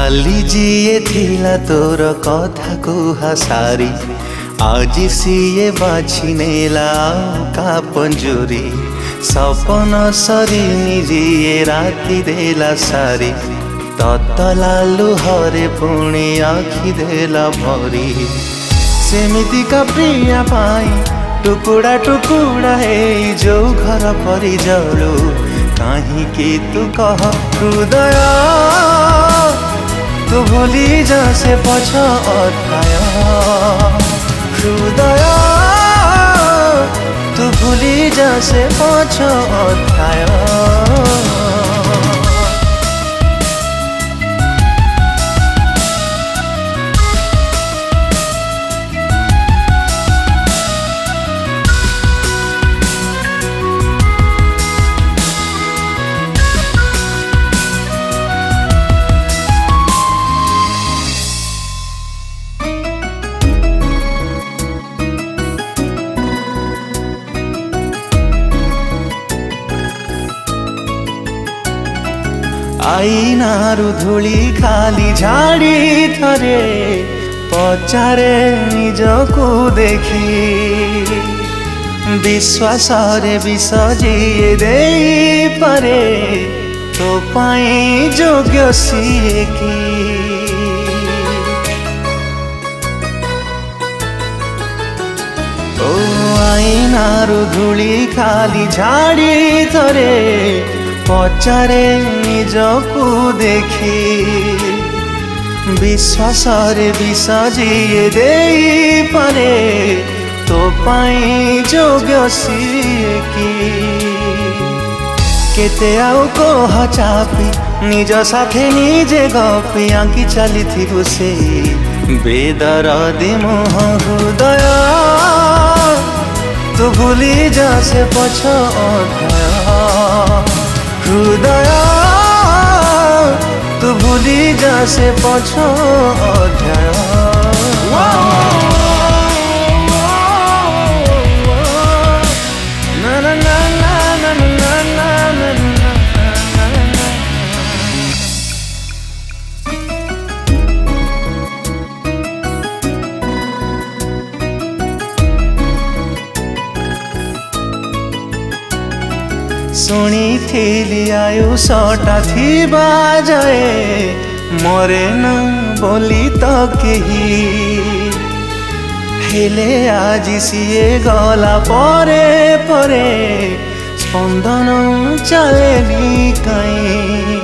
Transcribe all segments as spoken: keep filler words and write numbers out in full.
काली जीए थिला तोर कथा कुहा सारी आज सीए बाछी नेला का पंजुरी सपन सरी निजिए राति देला सारी ततला लुहरे पुणी आखि देला भरी सेमिति का प्रिया पाई टुकुड़ा टुकुड़ा है जो घर परी जलू कहीं कि तू कह हृदय तू भूली जा से पछ अध्याय हृदय तू भूली जा से पछ अध्याय। आईनारु धूली खाली झाड़ी थरे पचारे निजको देखी विश्वास रे विसजिए दे पारे तो पाई योग्य सीए की ओ आईनारु धूली खाली झाड़ी थरे पचारे निजको देखी विश्वास रे विसजिए दे पारे तो पाई योग्य सीए की केते आउ कह चापी निज साथे निजे गपी आंकी चली थी से बेदरदी मोह हृदय तू भूली जा से पछ अध्याय हृदय तू भूली जा से पछ अध्याय। शुणी थी आयुषटा थी बाजाए मरे न बोली तो कही हेले आज सीए गला परे परे स्पंदन चलेनी कहीं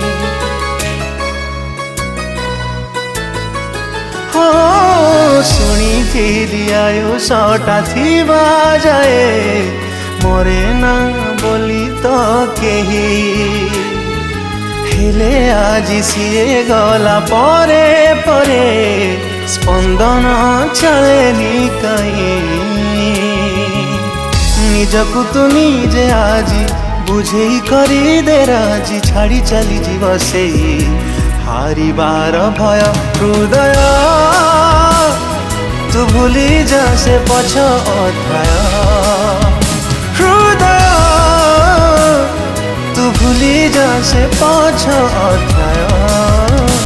हो शुणी थी आयुषटा थी बाजाए मरे न बोली तो कही हेले आज सीए गला परे परे स्पंदन चलेनी कहीं निजकु तू निजे आज बुझे करी दे राजी छाड़ी चली जीव से हारिबार भय हृदय तू भूली जा से पछ अध्याय हृदय तू भूली जा से पछ अध्याय।